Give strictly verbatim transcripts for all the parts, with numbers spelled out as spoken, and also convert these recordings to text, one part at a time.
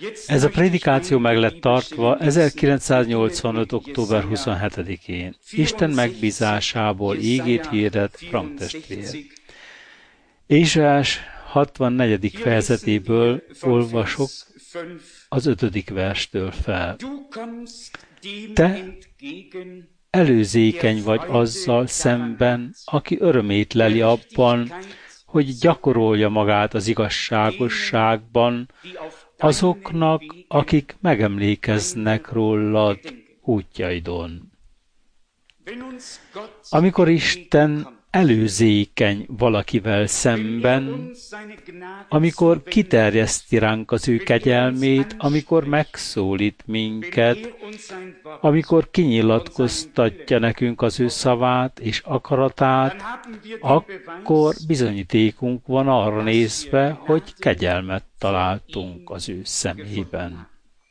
Ez a prédikáció meg lett tartva ezerkilencszáznyolcvanöt. október huszonhetedikén. Isten megbízásából ígét hirdet Frank testvér. Ézsaiás hatvannegyedik fejezetéből olvasok az ötödik verstől fel. Te előzékeny vagy azzal szemben, aki örömét leli abban, hogy gyakorolja magát az igazságosságban, azoknak, akik megemlékeznek rólad útjaidon. Amikor Isten előzékeny valakivel szemben, amikor kiterjeszti ránk az ő kegyelmét, amikor megszólít minket, amikor kinyilatkoztatja nekünk az ő szavát és akaratát, akkor bizonyítékunk van arra nézve, hogy kegyelmet találtunk az ő szemében.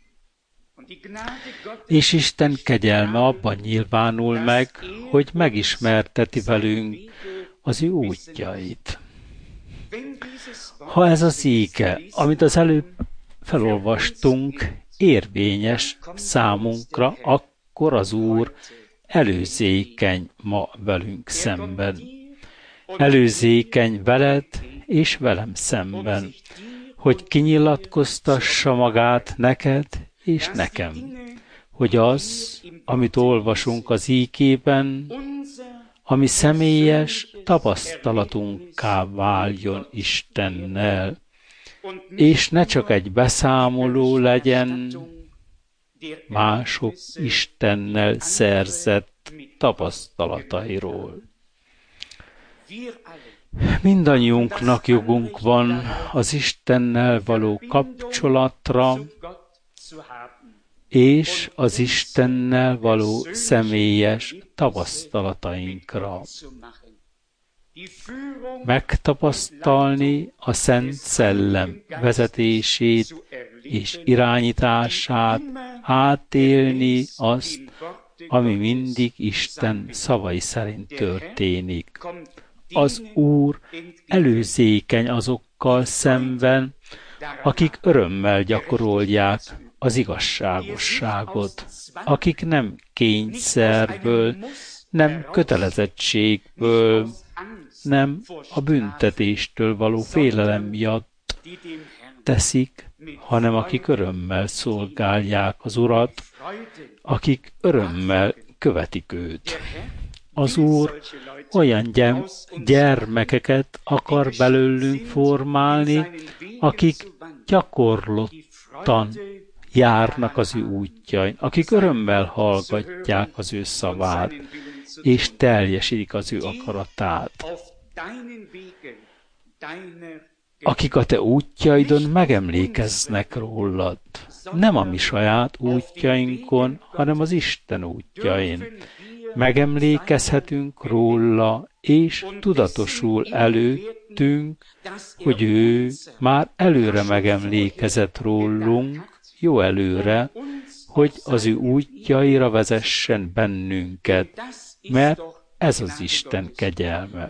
És Isten kegyelme abban nyilvánul meg, hogy megismerteti velünk az ő útjait. Ha ez az íge, amit az előbb felolvastunk, érvényes számunkra, akkor az Úr előzékeny ma velünk szemben. Előzékeny veled és velem szemben, hogy kinyilatkoztassa magát neked és nekem, hogy az, amit olvasunk az ígében, ami személyes tapasztalatunká váljon Istennel, és ne csak egy beszámoló legyen mások Istennel szerzett tapasztalatairól. Mindannyiunknak jogunk van az Istennel való kapcsolatra, és az Istennel való személyes tapasztalatainkra. Megtapasztalni a Szent Szellem vezetését és irányítását, átélni azt, ami mindig Isten szavai szerint történik. Az Úr előzékeny azokkal szemben, akik örömmel gyakorolják az igazságosságot, akik nem kényszerből, nem kötelezettségből, nem a büntetéstől való félelem miatt teszik, hanem akik örömmel szolgálják az Urat, akik örömmel követik őt. Az Úr olyan gyermekeket akar belőlünk formálni, akik gyakorlottan járnak az ő útjain, akik örömmel hallgatják az ő szavát, és teljesítik az ő akaratát. Akik a te útjaidon megemlékeznek rólad, nem a mi saját útjainkon, hanem az Isten útjain. Megemlékezhetünk róla, és tudatosul előttünk, hogy ő már előre megemlékezett rólunk, jó előre, hogy az ő útjaira vezessen bennünket, mert ez az Isten kegyelme.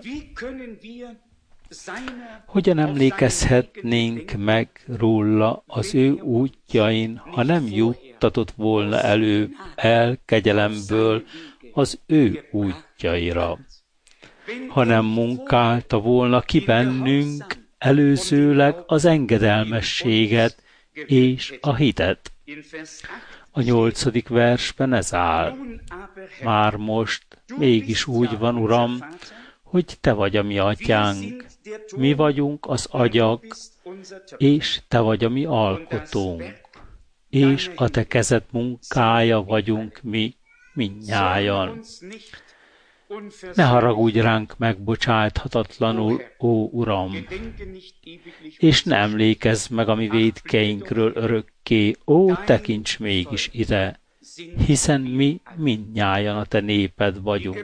Hogyan emlékezhetnénk meg róla az ő útjain, ha nem juttatott volna elő el kegyelemből az ő útjaira, hanem munkálta volna ki bennünk előzőleg az engedelmességet és a hitet. A nyolcadik versben ez áll. Már most mégis úgy van, Uram, hogy te vagy a mi atyánk, mi vagyunk az agyak, és te vagy a mi alkotónk, és a te kezed munkája vagyunk mi mindnyájan. Ne haragudj ránk megbocsáthatatlanul, ó Uram, és ne emlékezz meg a mi vétkeinkről örökké, ó, tekints mégis ide, hiszen mi mindnyájan a te néped vagyunk.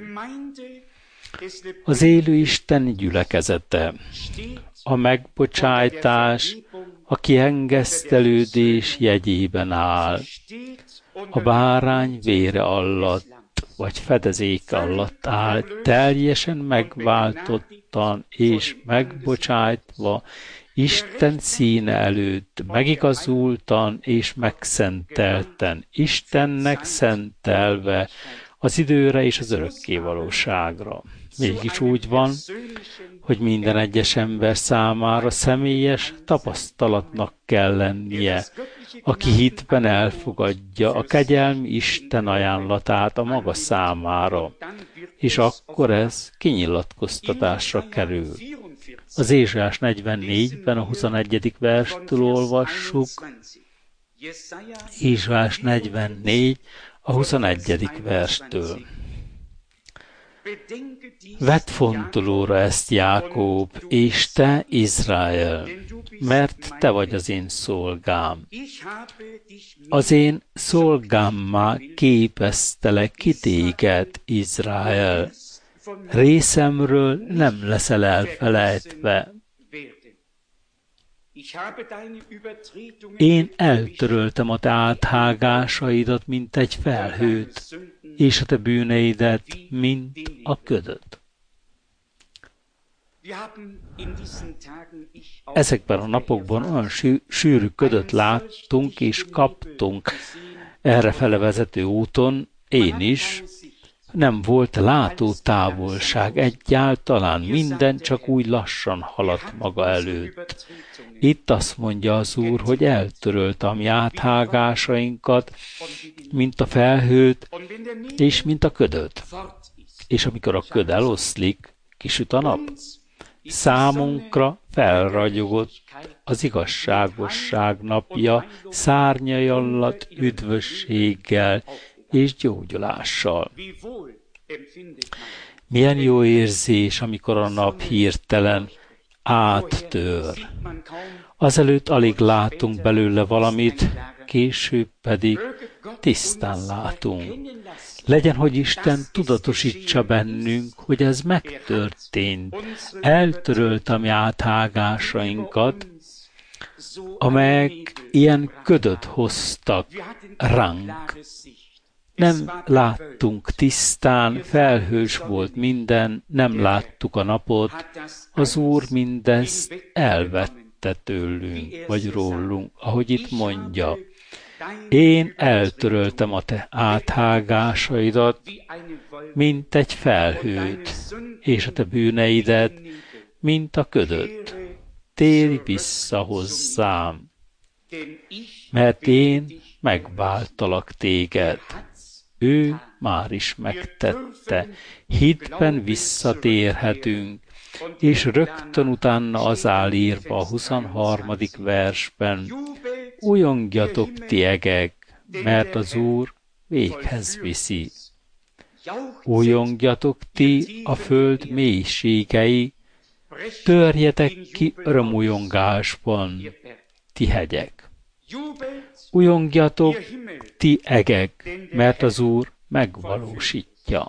Az élő Isten gyülekezete, a megbocsátás, a kiengesztelődés jegyében áll, a bárány vére alatt, vagy fedezék alatt áll, teljesen megváltottan és megbocsájtva, Isten színe előtt megigazultan és megszentelten, Istennek szentelve az időre és az örökkévalóságra. Mégis úgy van, hogy minden egyes ember számára személyes tapasztalatnak kell lennie, aki hitben elfogadja a kegyelmi Isten ajánlatát a maga számára, és akkor ez kinyilatkoztatásra kerül. Az Ézsaiás negyvennégyben a huszonegyedik verstől olvassuk, Ézsaiás negyvennégy a huszonegyedik verstől. Vedd fontolóra ezt, Jákob, és te, Izrael, mert te vagy az én szolgám. Az én szolgámmá képeztelek ki téged, Izrael. Részemről nem leszel elfelejtve. Én eltöröltem a te áthágásaidat, mint egy felhőt, és a te bűneidet, mint a ködöt. Ezekben a napokban olyan sűrű ködöt láttunk és kaptunk errefele vezető úton, én is. Nem volt látótávolság egyáltalán, minden csak úgy lassan haladt maga előtt. Itt azt mondja az Úr, hogy eltörölte a mi áthágásainkat, mint a felhőt, és mint a ködöt. És amikor a köd eloszlik, kisüt a nap. Számunkra felragyogott az igazságosság napja, szárnyai alatt üdvösséggel és gyógyulással. Milyen jó érzés, amikor a nap hirtelen áttör. Azelőtt alig látunk belőle valamit, később pedig tisztán látunk. Legyen, hogy Isten tudatosítsa bennünk, hogy ez megtörtént. Eltörölt a mi áthágásainkat, amelyek ilyen ködöt hoztak ránk. Nem láttunk tisztán, felhős volt minden, nem láttuk a napot, az Úr mindezt elvette tőlünk, vagy rólunk, ahogy itt mondja. Én eltöröltem a te áthágásaidat, mint egy felhőt, és a te bűneidet, mint a ködöt. Térj vissza hozzám, mert én megváltalak téged. Ő már is megtette. Hitben visszatérhetünk, és rögtön utána az áll írva a huszonharmadik versben, újongjatok ti egek, mert az Úr véghez viszi. Újongjatok ti a föld mélységei, törjetek ki örömújongásban, ti hegyek. Újongjatok ti egek, mert az Úr megvalósítja.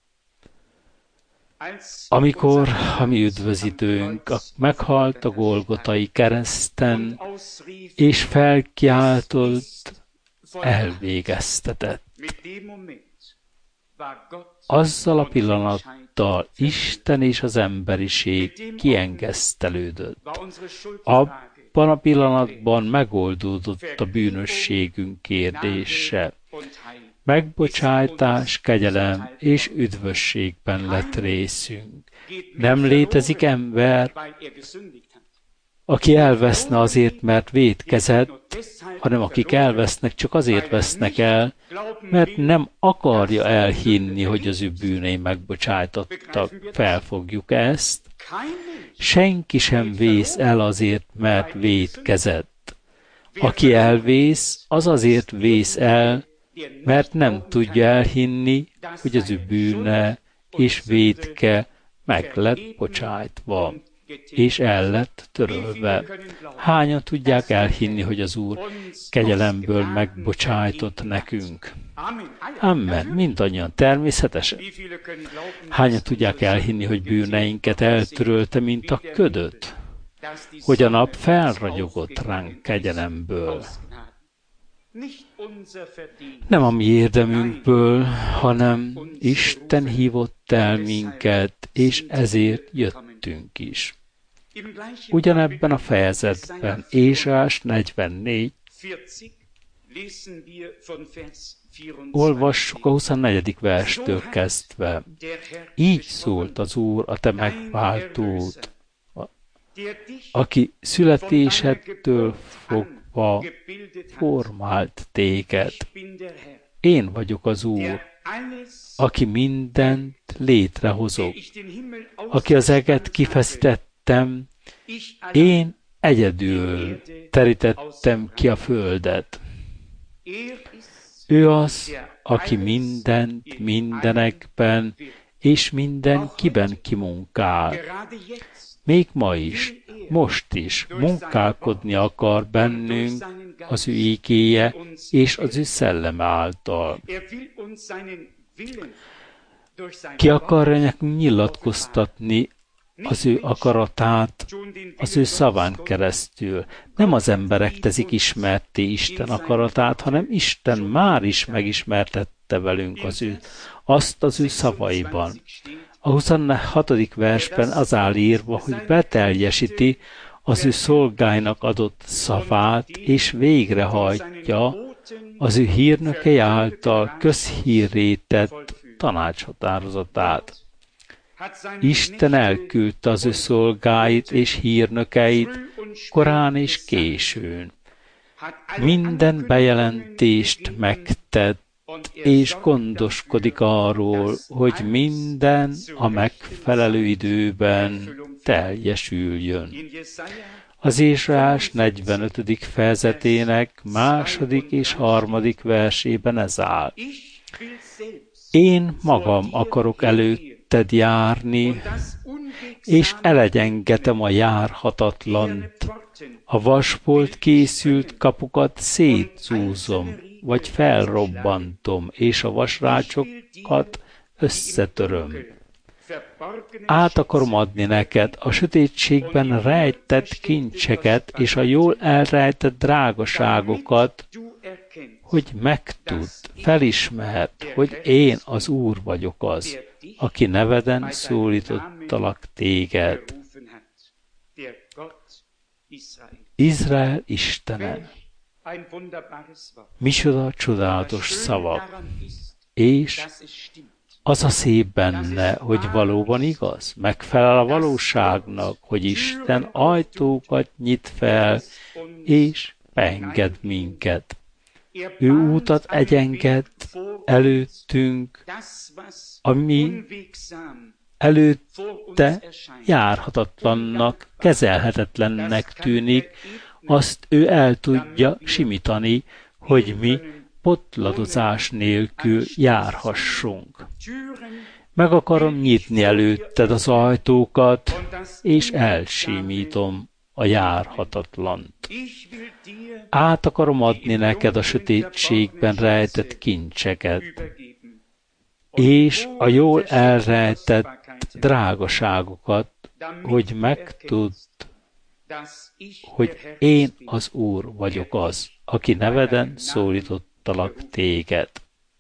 Amikor a mi üdvözítőnk meghalt a Golgotai kereszten, és felkiáltott, elvégeztetett. Azzal a pillanattal Isten és az emberiség kiengesztelődött. Abban a pillanatban megoldódott a bűnösségünk kérdése. Megbocsájtás, kegyelem és üdvösségben lett részünk. Nem létezik ember, aki elveszne azért, mert vétkezett, hanem akik elvesznek, csak azért vesznek el, mert nem akarja elhinni, hogy az ő bűnei megbocsájtottak. Felfogjuk ezt. Senki sem vész el azért, mert vétkezett. Aki elvész, az azért vész el, mert nem tudja elhinni, hogy az ő bűne és vétke meg lett bocsájtva, és el lett törölve. Hányan tudják elhinni, hogy az Úr kegyelemből megbocsájtott nekünk? Amen. Mindannyian természetesen. Hányan tudják elhinni, hogy bűneinket eltörölte, mint a ködöt? Hogy a nap felragyogott ránk kegyelemből. Nem a mi érdemünkből, hanem Isten hívott el minket, és ezért jöttünk is. Ugyanebben a fejezetben, Ézsaiás negyvennégy, olvassuk a huszonnegyedik verstől kezdve. Így szólt az Úr, a te megváltód, aki születésedtől fogva formált téged. Én vagyok az Úr, aki mindent létrehozok, aki az eget kifeszítettem, én egyedül terítettem ki a földet. Ő az, aki mindent, mindenekben és mindenkiben kimunkál. Még ma is, most is munkálkodni akar bennünk az ő igéje és az ő szelleme által. Ki akarja nekünk nyilatkoztatni az ő akaratát az ő szaván keresztül. Nem az emberek teszik ismerté Isten akaratát, hanem Isten már is megismertette velünk az ő, azt az ő szavaiban. A huszonhatodik versben az áll írva, hogy beteljesíti az ő szolgáinak adott szavát, és végrehajtja az ő hírnökei által közhírré tett tanácshatározatát. Isten elküldte az ő szolgáit és hírnökeit korán és későn. Minden bejelentést megtett, és gondoskodik arról, hogy minden a megfelelő időben teljesüljön. Az Ézsaiás negyvenötödik fejezetének második és harmadik versében ez áll. Én magam akarok előtted járni, és elegyengetem a járhatatlant. A vasból készült kapukat szétzúzom, vagy felrobbantom, és a vasrácsokat összetöröm. Át akarom adni neked a sötétségben rejtett kincseket, és a jól elrejtett drágaságokat, hogy megtudd, felismerd, hogy én az Úr vagyok az, aki neveden szólítottalak téged. Izrael Istene. Micsoda csodálatos szavak. És az a szép benne, hogy valóban igaz, megfelel a valóságnak, hogy Isten ajtókat nyit fel, és beenged minket. Ő útat egyenged előttünk, ami előtte járhatatlannak, kezelhetetlennek tűnik, azt ő el tudja simítani, hogy mi potladozás nélkül járhassunk. Meg akarom nyitni előtted az ajtókat, és elsimítom a járhatatlant. Át akarom adni neked a sötétségben rejtett kincseket, és a jól elrejtett drágaságokat, hogy megtudd, hogy én az Úr vagyok az, aki neveden szólítottalak téged.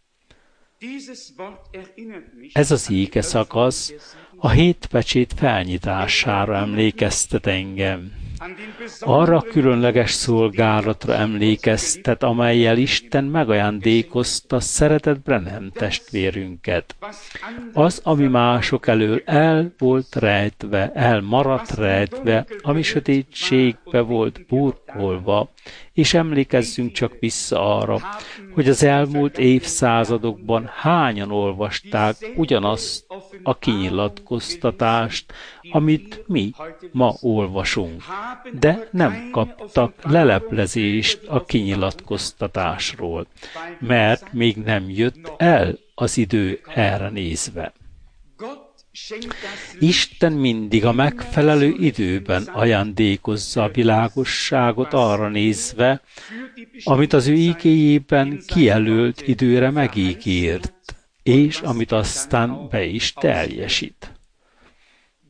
Ez az íge szakasz a hét pecsét felnyitására emlékeztet engem. Arra a különleges szolgálatra emlékeztet, amellyel Isten megajándékozta szeretett Branham testvérünket. Az, ami mások elől el volt rejtve, elmaradt rejtve, ami sötétségbe volt burkolva, és emlékezzünk csak vissza arra, hogy az elmúlt évszázadokban hányan olvasták ugyanazt a kinyilatkoztatást, amit mi ma olvasunk, de nem kaptak leleplezést a kinyilatkoztatásról, mert még nem jött el az idő erre nézve. Isten mindig a megfelelő időben ajándékozza a világosságot arra nézve, amit az ő igéjében kijelölt időre megígért, és amit aztán be is teljesít.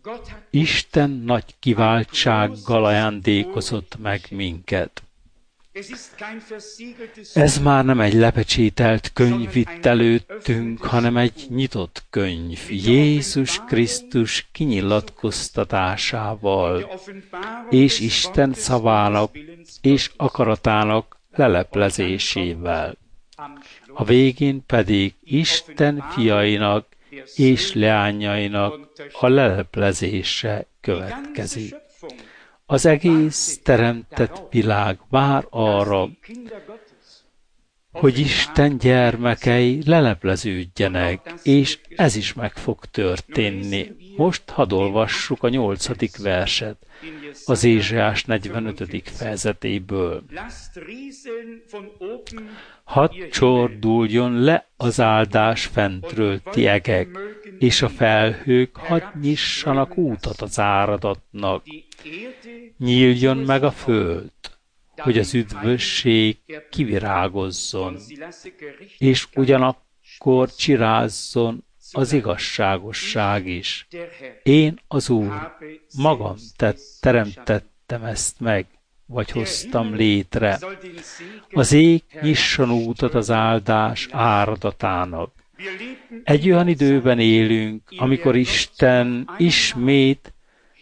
Isten nagy kiváltsággal ajándékozott meg minket. Ez már nem egy lepecsételt könyv itt előttünk, hanem egy nyitott könyv, Jézus Krisztus kinyilatkoztatásával, és Isten szavának és akaratának leleplezésével. A végén pedig Isten fiainak és leányainak a leleplezése következik. Az egész teremtett világ vár arra, hogy Isten gyermekei lelepleződjenek, és ez is meg fog történni. Most hadd olvassuk a nyolcadik verset az Ézsaiás negyvenötödik fejezetéből. Hadd csorduljon le az áldás fentről, ti egek, és a felhők hadd nyissanak útat az áradatnak. Nyíljon meg a föld, hogy az üdvösség kivirágozzon, és ugyanakkor csirázzon az igazságosság is. Én az Úr magam tett, teremtettem ezt meg, vagy hoztam létre. Az ég nyisson útat az áldás áradatának. Egy olyan időben élünk, amikor Isten ismét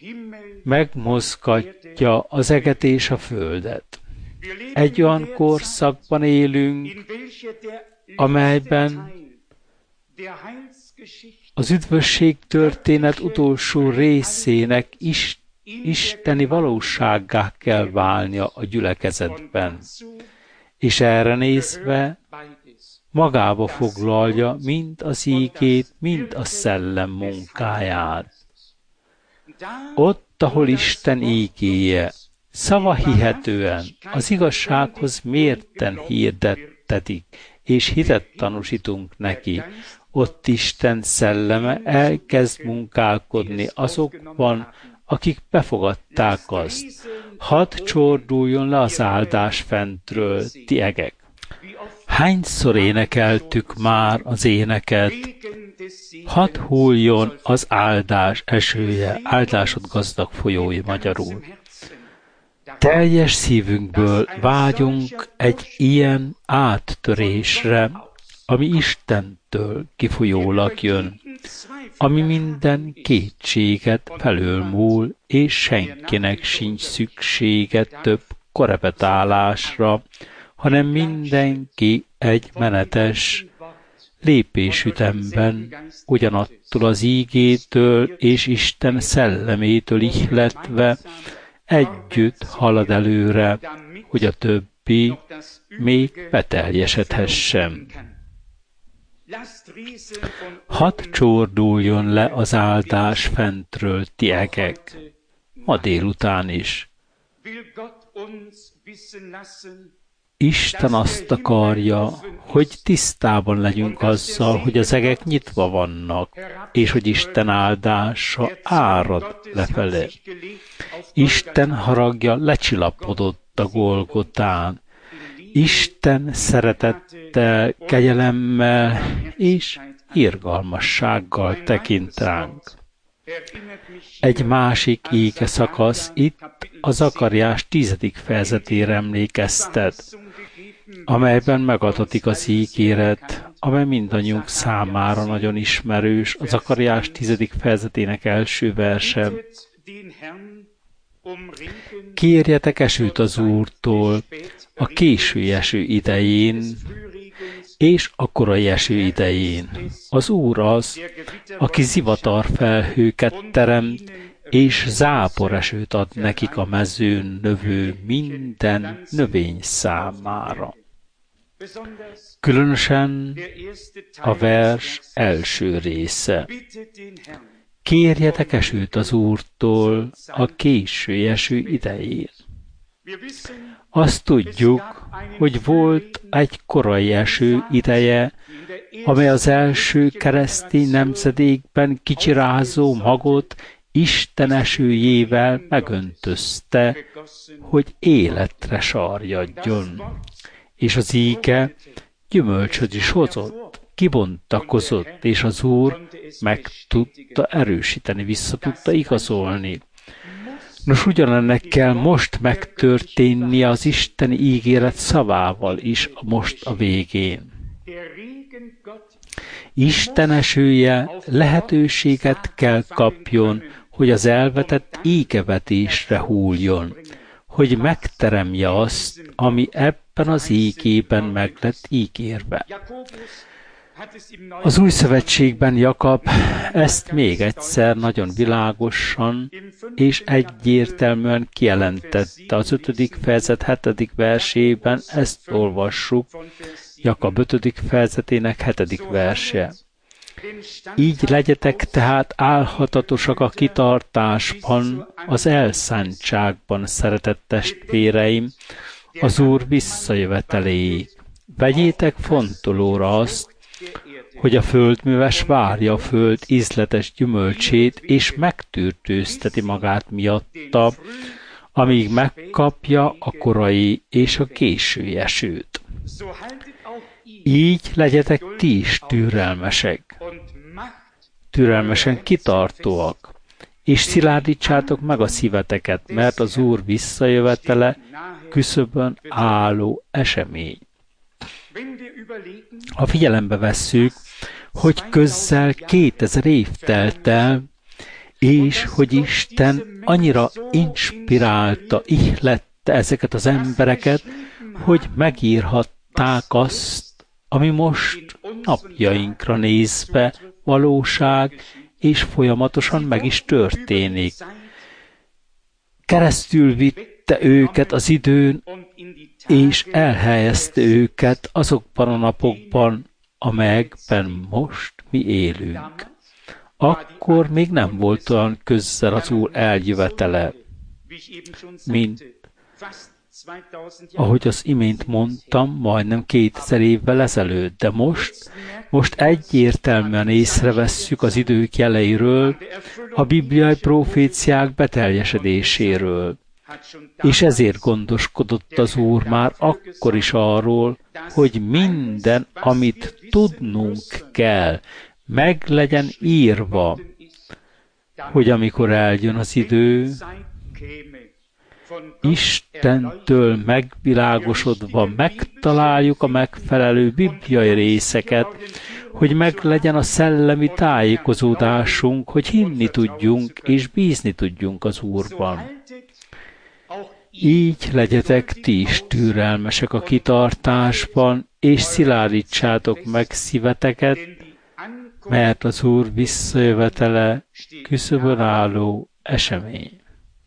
megmozgatja az eget és a földet. Egy olyan korszakban élünk, amelyben az üdvösség történet utolsó részének is, isteni valósággá kell válnia a gyülekezetben, és erre nézve magába foglalja mind az ígét, mind a szellem munkáját. Ott, ahol Isten ígéje szava hihetően az igazsághoz mérten hirdettetik, és hitet tanúsítunk neki, ott Isten szelleme elkezd munkálkodni azokban, akik befogadták azt. Hadd csorduljon le az áldás fentről, ti egek. Hányszor énekeltük már az éneket? Hadd hulljon az áldás esője, áldásod gazdag folyói magyarul. Teljes szívünkből vágyunk egy ilyen áttörésre, ami Istentől kifolyólag jön, ami minden kétséget felülmúl, és senkinek sincs szüksége több korepetálásra, hanem mindenki egy menetes lépésütemben ugyanattól az ígétől és Isten szellemétől ihletve együtt halad előre, hogy a többi még beteljesedhessen. Hadd csorduljon le az áldás fentről, ti egek, ma délután is. Isten azt akarja, hogy tisztában legyünk azzal, hogy az egek nyitva vannak, és hogy Isten áldása árad lefele. Isten haragja lecsillapodott a Golgotán. Isten szeretettel, kegyelemmel és irgalmassággal tekint ránk. Egy másik ége szakasz itt a Zakariás tizedik fejezetére emlékeztet, amelyben megadatik az ígéret, amely mindannyiunk számára nagyon ismerős, a Zakariás tizedik fejezetének első verse. Kérjetek esőt az Úrtól a késő eső idején, és a korai eső idején. Az Úr az, aki zivatarfelhőket teremt, és záporesőt ad nekik a mezőn növő minden növény számára. Különösen a vers első része. Kérjetek esőt az Úrtól a késő eső idején. Azt tudjuk, hogy volt egy korai eső ideje, amely az első keresztény nemzedékben kicsirázó magot Isten esőjével megöntözte, hogy életre sarjadjon. És az íge gyümölcsöt is hozott, kibontakozott, és az Úr meg tudta erősíteni, vissza tudta igazolni. Nos, ugyanennek kell most megtörténnie az isteni ígéret szavával is most a végén. Isten esője lehetőséget kell kapjon, hogy az elvetett ígevetésre hulljon, hogy megteremje azt, ami ebben az ígében meg lett ígérve. Az Új Szövetségben Jakab ezt még egyszer nagyon világosan és egyértelműen kijelentette. Az ötödik fejezet hetedik versében ezt olvassuk, Jakab ötödik fejezetének hetedik verse. Így legyetek tehát álhatatosak a kitartásban, az elszántságban, szeretett testvéreim, az Úr visszajöveteléig. Vegyétek fontolóra azt, hogy a földműves várja a föld ízletes gyümölcsét, és megtűrtőzteti magát miatta, amíg megkapja a korai és a késői esőt. Így legyetek ti is türelmesek, türelmesen kitartóak, és szilárdítsátok meg a szíveteket, mert az Úr visszajövetele küszöbön álló esemény. Ha figyelembe vesszük, hogy közel kétezer év telt el, és hogy Isten annyira inspirálta, ihlette ezeket az embereket, hogy megírhatták azt, ami most napjainkra nézve valóság, és folyamatosan meg is történik. Keresztül vitte őket az időn, és elhelyezte őket azokban a napokban, amelyekben most mi élünk. Akkor még nem volt olyan közel az Úr eljövetele, mint ahogy az imént mondtam, majdnem kétezer évvel ezelőtt, de most, most egyértelműen észrevesszük az idők jeleiről, a bibliai proféciák beteljesedéséről. És ezért gondoskodott az Úr már akkor is arról, hogy minden, amit tudnunk kell, meg legyen írva, hogy amikor eljön az idő, Istentől megvilágosodva megtaláljuk a megfelelő bibliai részeket, hogy meglegyen a szellemi tájékozódásunk, hogy hinni tudjunk és bízni tudjunk az Úrban. Így legyetek ti is türelmesek a kitartásban, és szilárdítsátok meg szíveteket, mert az Úr visszajövetele küszöbön álló esemény.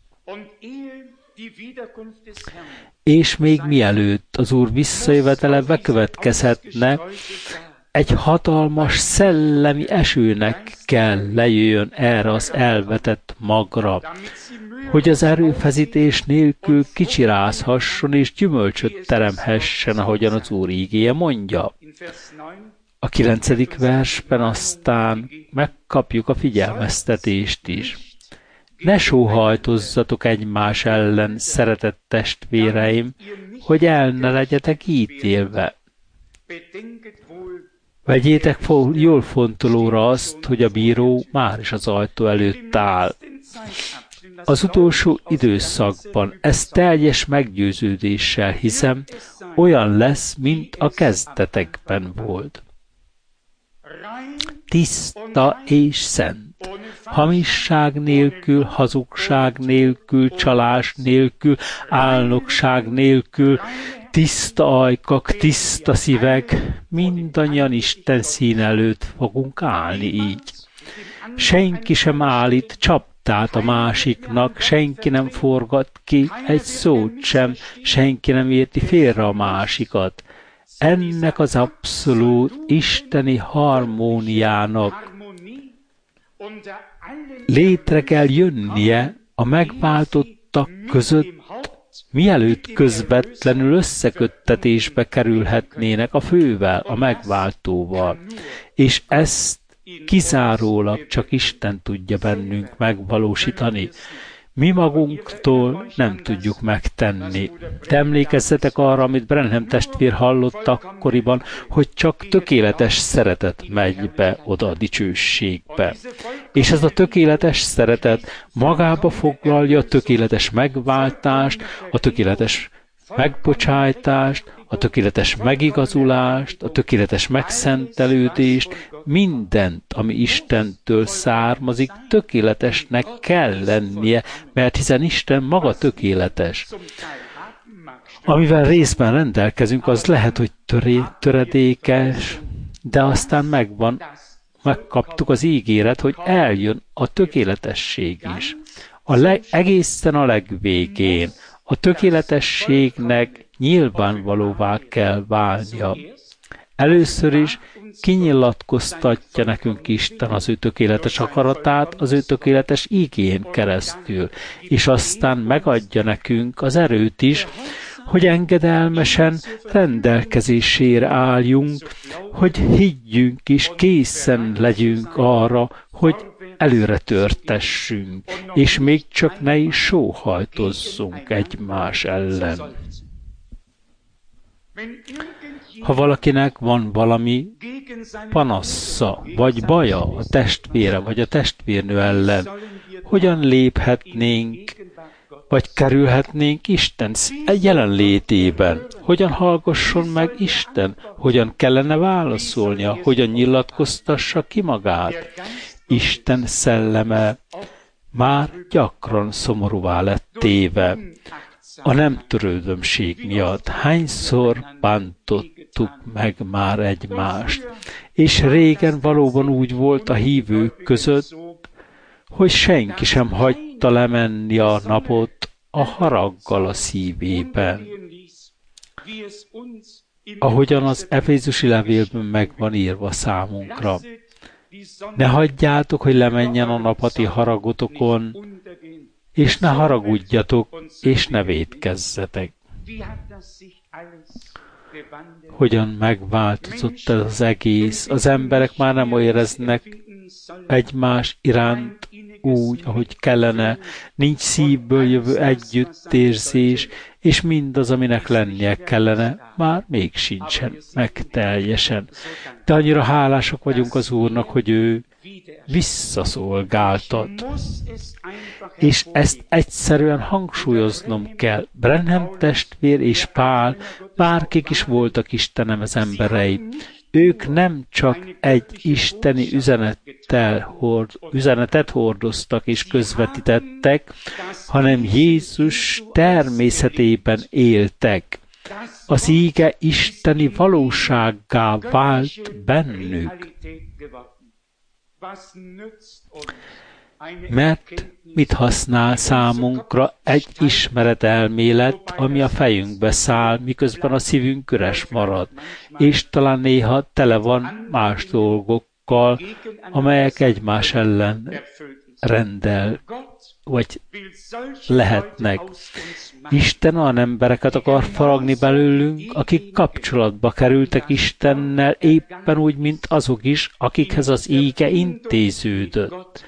És még mielőtt az Úr visszajövetele bekövetkezhetne, egy hatalmas szellemi esőnek kell lejöjjön erre az elvetett magra, hogy az erőfeszítés nélkül kicsirázhasson és gyümölcsöt teremhessen, ahogyan az Úr ígéje mondja. A kilencedik versben aztán megkapjuk a figyelmeztetést is. Ne sóhajtozzatok egymás ellen, szeretett testvéreim, hogy el ne legyetek ítélve. Vegyétek jól fontolóra azt, hogy a bíró már is az ajtó előtt áll. Az utolsó időszakban ez teljes meggyőződéssel hiszem, olyan lesz, mint a kezdetekben volt. Tiszta és szent. Hamisság nélkül, hazugság nélkül, csalás nélkül, álnokság nélkül, tiszta ajkak, tiszta szívek, mindannyian Isten szín előtt fogunk állni így. Senki sem állít csapdát a másiknak, senki nem forgat ki egy szót sem, senki nem érti félre a másikat. Ennek az abszolút isteni harmóniának létre kell jönnie a megváltottak között, mielőtt közvetlenül összeköttetésbe kerülhetnének a fővel, a megváltóval, és ezt kizárólag csak Isten tudja bennünk megvalósítani. Mi magunktól nem tudjuk megtenni. De emlékezzetek arra, amit Branham testvér hallott akkoriban, hogy csak tökéletes szeretet megy be oda a dicsőségbe. És ez a tökéletes szeretet magába foglalja a tökéletes megváltást, a tökéletes megbocsájtást, a tökéletes megigazulást, a tökéletes megszentelődést, mindent, ami Istentől származik, tökéletesnek kell lennie, mert hiszen Isten maga tökéletes. Amivel részben rendelkezünk, az lehet, hogy töré, töredékes, de aztán megvan, megkaptuk az ígéret, hogy eljön a tökéletesség is. A leg, egészen a legvégén a tökéletességnek nyilvánvalóvá kell válnia. Először is kinyilatkoztatja nekünk Isten az ő tökéletes akaratát az ő tökéletes ígén keresztül, és aztán megadja nekünk az erőt is, hogy engedelmesen rendelkezésére álljunk, hogy higgyünk és készen legyünk arra, hogy előre törtessünk, és még csak ne is sóhajtozzunk egymás ellen. Ha valakinek van valami panassa, vagy baja a testvére, vagy a testvérnő ellen, hogyan léphetnénk, vagy kerülhetnénk Isten jelenlétében? Hogyan hallgasson meg Isten? Hogyan kellene válaszolnia? Hogyan nyilatkoztassa ki magát? Isten szelleme már gyakran szomorúvá lett téve a nem törődömség miatt. Hányszor bántottuk meg már egymást, és régen valóban úgy volt a hívők között, hogy senki sem hagyta lemenni a napot a haraggal a szívében. Ahogyan az Efézusi levélben meg van írva számunkra. Ne hagyjátok, hogy lemenjen a nap a ti haragotokon, és ne haragudjatok, és ne vétkezzetek. Hogyan megváltozott ez az egész? Az emberek már nem éreznek egymás iránt úgy, ahogy kellene. Nincs szívből jövő együttérzés, és mindaz, aminek lennie kellene, már még sincsen meg teljesen. De annyira hálásak vagyunk az Úrnak, hogy ő visszaszolgáltat. És ezt egyszerűen hangsúlyoznom kell. Branham testvér és Pál, bárkik is voltak Istenem az emberei. Ők nem csak egy isteni üzenettel hord, üzenetet hordoztak és közvetítettek, hanem Jézus természetében éltek. Az íge isteni valósággá vált bennük. Mert mit használ számunkra egy ismeretelmélet, ami a fejünkbe száll, miközben a szívünk üres marad, és talán néha tele van más dolgokkal, amelyek egymás ellen rendel, vagy lehetnek. Isten olyan embereket akar faragni belőlünk, akik kapcsolatba kerültek Istennel, éppen úgy, mint azok is, akikhez az íge intéződött.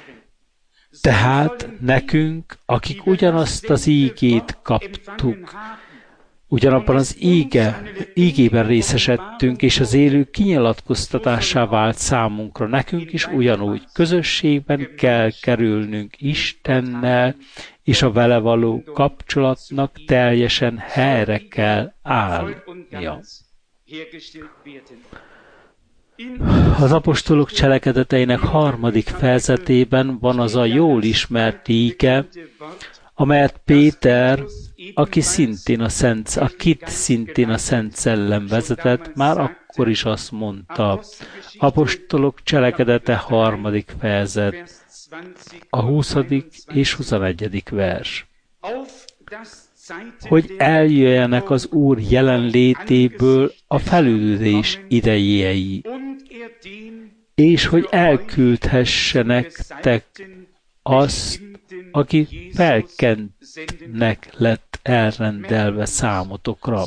Tehát nekünk, akik ugyanazt az ígét kaptuk, ugyanabban az íge, ígében részesedtünk, és az élő kinyilatkoztatásá vált számunkra, nekünk is ugyanúgy közösségben kell kerülnünk Istennel, és a vele való kapcsolatnak teljesen helyre kell állnia. Az apostolok cselekedeteinek harmadik fejezetében van az a jól ismert íge, amelyet Péter, aki szintén a Szent, akit szintén a Szent Szellem vezetett, már akkor is azt mondta. Apostolok cselekedete harmadik fejezet, a huszadik és huszonegyedik vers. Hogy eljöjjenek az Úr jelenlétéből a felüldözés idejéi, és hogy elküldhessenek nektek azt, aki felkentnek lett elrendelve számotokra.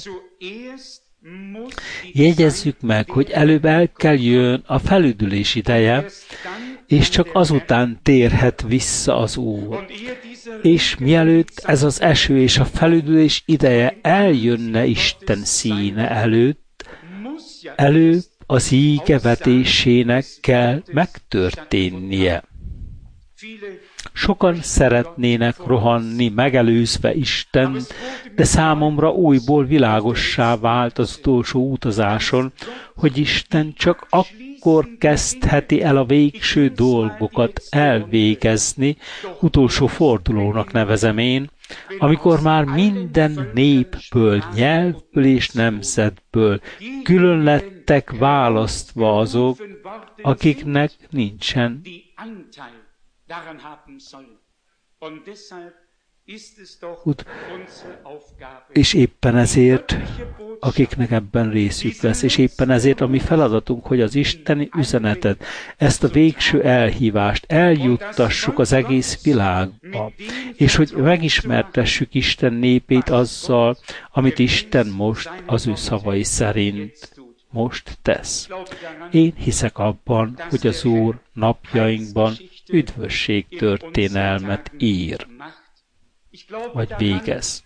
Jegyezzük meg, hogy előbb el kell jön a felüdülés ideje, és csak azután térhet vissza az Úr. És mielőtt ez az eső és a felüdülés ideje eljönne Isten színe előtt, előbb az íge vetésének kell megtörténnie. Sokan szeretnének rohanni, megelőzve Istent, de számomra újból világossá vált az utolsó utazáson, hogy Isten csak akkor kezdheti el a végső dolgokat elvégezni, utolsó fordulónak nevezem én, amikor már minden népből, nyelvből és nemzetből külön lettek választva azok, akiknek nincsen Út. És éppen ezért, akiknek ebben részük lesz, és éppen ezért a mi feladatunk, hogy az isteni üzenetet, ezt a végső elhívást eljuttassuk az egész világba, és hogy megismertessük Isten népét azzal, amit Isten most az ő szavai szerint most tesz. Én hiszek abban, hogy az Úr napjainkban üdvösség történelmet ír, vagy végez.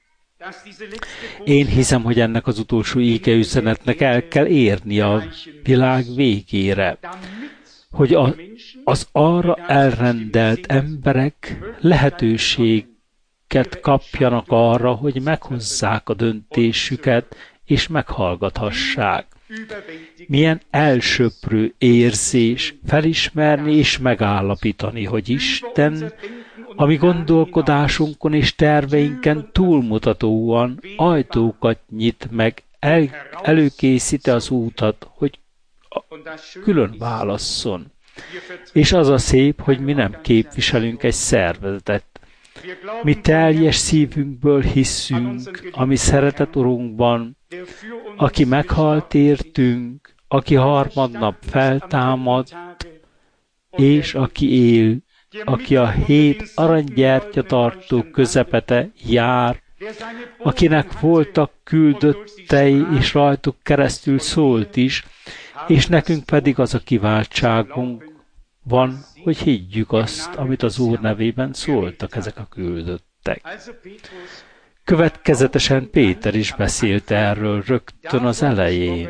Én hiszem, hogy ennek az utolsó égeüzenetnek el kell érni a világ végére, hogy a, az arra elrendelt emberek lehetőséget kapjanak arra, hogy meghozzák a döntésüket, és meghallgathassák. Milyen elsöprő érzés felismerni és megállapítani, hogy Isten a mi gondolkodásunkon és terveinken túlmutatóan ajtókat nyit meg, el, előkészíti az útat, hogy külön válasszon. És az a szép, hogy mi nem képviselünk egy szervezetet. Mi teljes szívünkből hiszünk a mi szeretett Urunkban, aki meghalt értünk, aki harmadnap feltámadt, és aki él, aki a hét aranygyertyatartó közepete jár, akinek voltak küldöttei, és rajtuk keresztül szólt is, és nekünk pedig az a kiváltságunk van, hogy higgyük azt, amit az Úr nevében szóltak ezek a küldöttek. Következetesen Péter is beszélt erről rögtön az elején,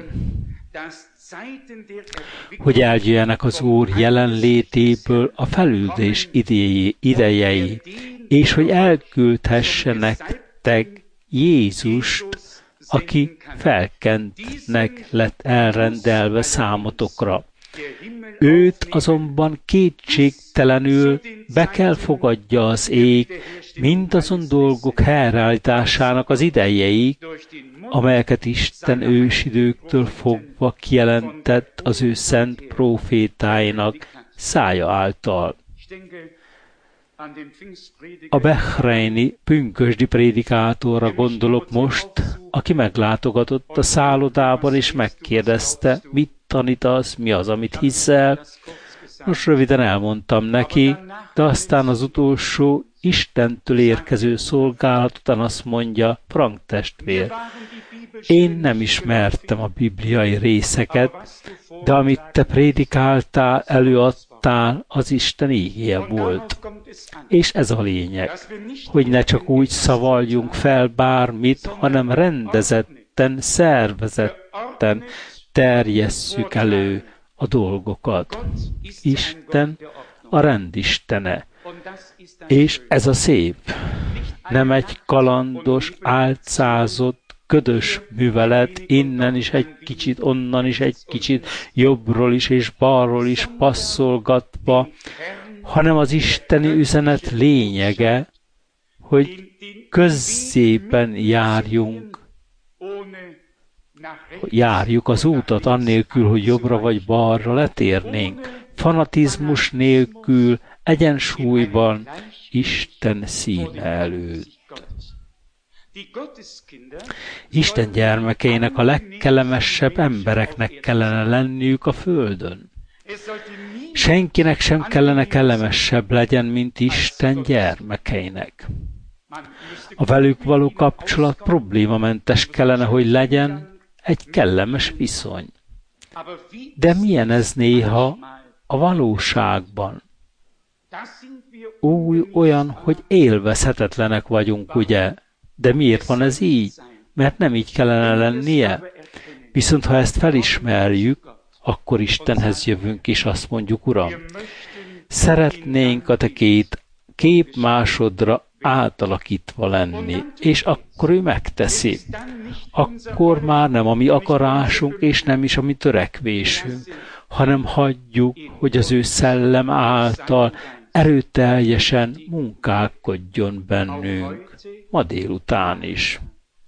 hogy eljöjjenek az Úr jelenlétéből a felüldés idejei, és hogy elküldhesse nektek Jézust, aki felkentnek lett elrendelve számotokra. Őt azonban kétségtelenül be kell fogadja az ég mindazon dolgok helyreállításának az idejei, amelyeket Isten ősidőktől fogva kijelentett az ő szent prófétáinak szája által. A Bahreini pünkösdi prédikátorra gondolok most, aki meglátogatott a szállodában és megkérdezte, mit tanítasz, mi az, amit hiszel. Most röviden elmondtam neki, de aztán az utolsó Istentől érkező szolgálat után azt mondja, Frank testvér, én nem ismertem a bibliai részeket, de amit te prédikáltál, előadtál, az Isten ígéje volt. És ez a lényeg, hogy ne csak úgy szavaljunk fel bármit, hanem rendezetten, szervezetten terjesszük elő a dolgokat. Isten a rendistene. És ez a szép, nem egy kalandos, álcázott, ködös művelet, innen is egy kicsit, onnan is egy kicsit, jobbról is és balról is passzolgatva, hanem az isteni üzenet lényege, hogy közzében járjunk, járjuk az útat, annélkül, hogy jobbra vagy balra letérnénk, fanatizmus nélkül, egyensúlyban, Isten színe előtt. Isten gyermekeinek a legkellemesebb embereknek kellene lenniük a földön. Senkinek sem kellene kellemesebb legyen, mint Isten gyermekeinek. A velük való kapcsolat problémamentes kellene, hogy legyen egy kellemes viszony. De milyen ez néha, a valóságban új olyan, hogy élvezhetetlenek vagyunk, ugye? De miért van ez így? Mert nem így kellene lennie. Viszont ha ezt felismerjük, akkor Istenhez jövünk, és azt mondjuk, Uram, szeretnénk a te két képmásodra átalakítva lenni, és akkor ő megteszi. Akkor már nem a mi akarásunk, és nem is a mi törekvésünk, hanem hagyjuk, hogy az ő szellem által erőteljesen munkálkodjon bennünk, ma délután is.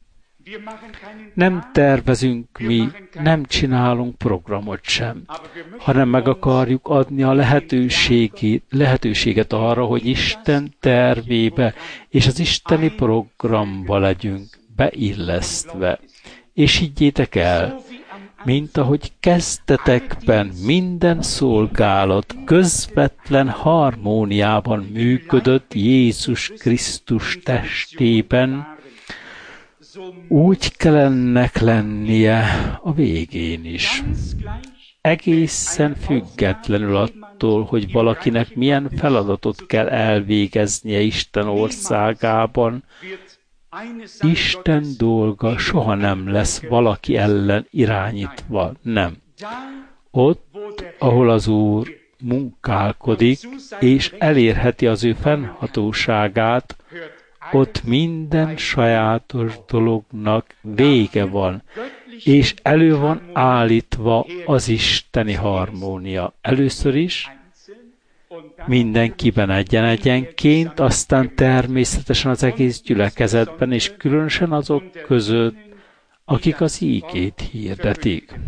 Nem tervezünk mi, nem csinálunk programot sem, hanem meg akarjuk adni a lehetőségét, lehetőséget arra, hogy Isten tervébe és az isteni programba legyünk beillesztve. És higgyétek el, mint ahogy kezdetekben minden szolgálat közvetlen harmóniában működött Jézus Krisztus testében, úgy kellene lennie a végén is. Egészen függetlenül attól, hogy valakinek milyen feladatot kell elvégeznie Isten országában, Isten dolga soha nem lesz valaki ellen irányítva, nem. Ott, ahol az Úr munkálkodik, és elérheti az ő fennhatóságát, ott minden sajátos dolognak vége van, és elő van állítva az isteni harmónia. Először is mindenkiben egyen-egyenként, aztán természetesen az egész gyülekezetben, és különösen azok között, akik az ígét hirdetik.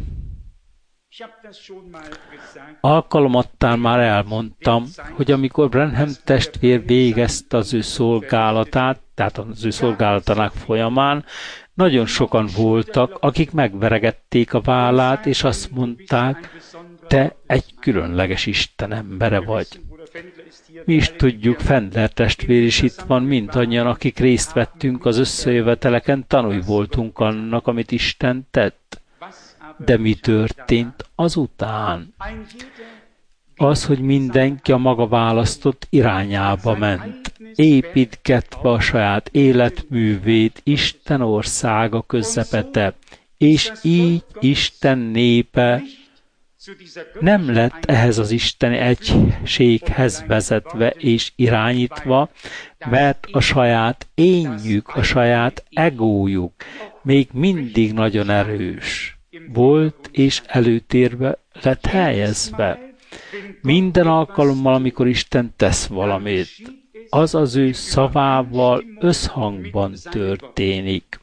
Alkalomattán már elmondtam, hogy amikor Branham testvér végezte az ő szolgálatát, tehát az ő szolgálatának folyamán, nagyon sokan voltak, akik megveregették a vállát, és azt mondták, te egy különleges Isten embere vagy. Mi is tudjuk, Fendler testvér is itt van, mindannyian, akik részt vettünk az összejöveteleken, tanúi voltunk annak, amit Isten tett. De mi történt azután? Az, hogy mindenki a maga választott irányába ment, építgetve a saját életművét Isten országa közepete, és így Isten népe nem lett ehhez az isteni egységhez vezetve és irányítva, mert a saját énjük, a saját egójuk még mindig nagyon erős volt, és előtérbe lett helyezve. Minden alkalommal, amikor Isten tesz valamit, az az ő szavával összhangban történik.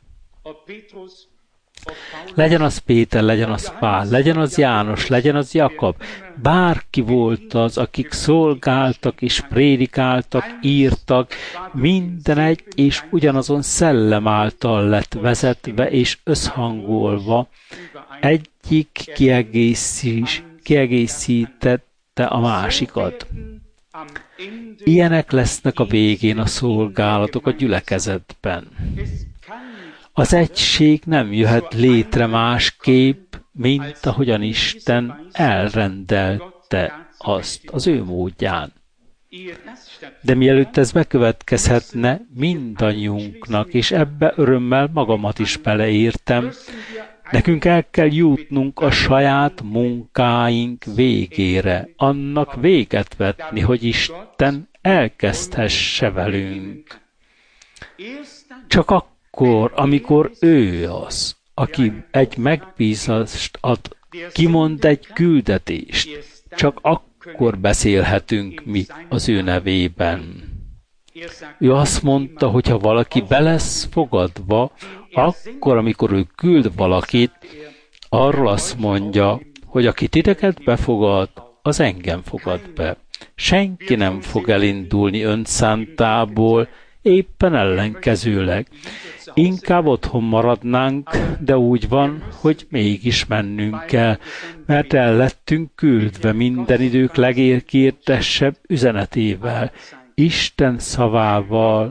Legyen az Péter, legyen az Pál, legyen az János, legyen az Jakab, bárki volt az, akik szolgáltak és prédikáltak, írtak, minden egy és ugyanazon szellem által lett vezetve és összhangolva, egyik kiegészítés, kiegészítette a másikat. Ilyenek lesznek a végén a szolgálatok a gyülekezetben. Az egység nem jöhet létre másképp, mint ahogyan Isten elrendelte azt az ő módján. De mielőtt ez bekövetkezhetne mindannyiunknak, és ebbe örömmel magamat is beleírtam, nekünk el kell jutnunk a saját munkáink végére, annak véget vetni, hogy Isten elkezdhesse velünk. Csak akkor, amikor ő az, aki egy megbízást ad, kimond egy küldetést, csak akkor beszélhetünk mi az ő nevében. Ő azt mondta, hogy ha valaki be lesz fogadva, akkor, amikor ő küld valakit, arról azt mondja, hogy aki titeket befogad, az engem fogad be. Senki nem fog elindulni önszántából, éppen ellenkezőleg. Inkább otthon maradnánk, de úgy van, hogy mégis mennünk kell, mert el lettünk küldve minden idők legértékesebb üzenetével, Isten szavával,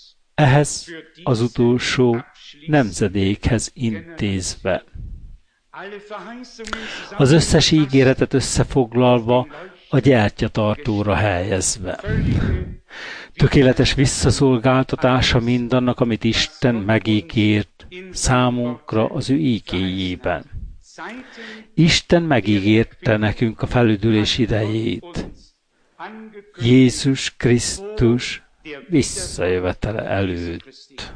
ehhez az utolsó nemzedékhez intézve. Az összes ígéretet összefoglalva, a gyertyatartóra helyezve. Tökéletes visszaszolgáltatása mindannak, amit Isten megígért számunkra az ő ígéjében. Isten megígérte nekünk a felüdülés idejét. Jézus Krisztus visszajövetele előtt.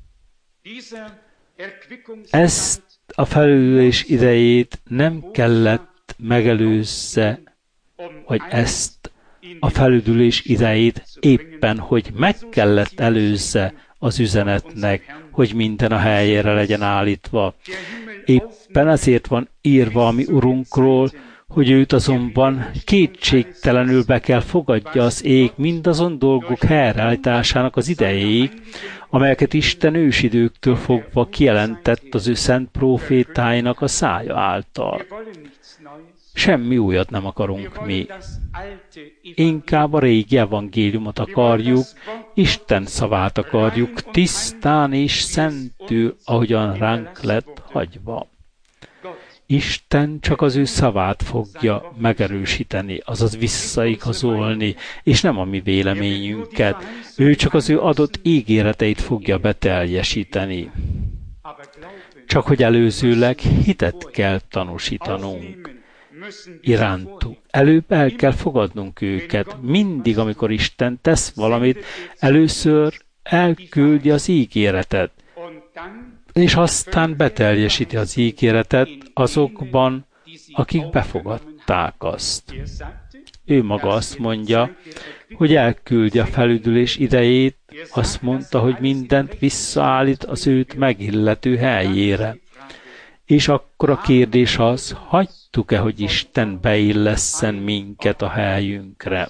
Ezt a felüdülés idejét nem kellett megelőzze, vagy ezt a felüdülés idejét éppen, hogy meg kellett előzze az üzenetnek, hogy minden a helyére legyen állítva. Éppen ezért van írva a mi Urunkról, hogy őt azonban kétségtelenül be kell fogadja az ég mindazon dolgok helyreállításának az idejéig, amelyeket Isten ősidőktől fogva kijelentett az ő szent prófétáinak a szája által. Semmi újat nem akarunk mi. Inkább a régi evangéliumot akarjuk, Isten szavát akarjuk, tisztán és szentül, ahogyan ránk lett hagyva. Isten csak az ő szavát fogja megerősíteni, azaz visszaigazolni, és nem a mi véleményünket. Ő csak az ő adott ígéreteit fogja beteljesíteni. Csak hogy előzőleg hitet kell tanúsítanunk irántuk. Előbb el kell fogadnunk őket. Mindig, amikor Isten tesz valamit, először elküldi az ígéretet, és aztán beteljesíti az ígéretet azokban, akik befogadták azt. Ő maga azt mondja, hogy elküldi a felüdülés idejét, azt mondta, hogy mindent visszaállít az őt megillető helyére. És akkor a kérdés az, hagytuk-e, hogy Isten beillesszen minket a helyünkre?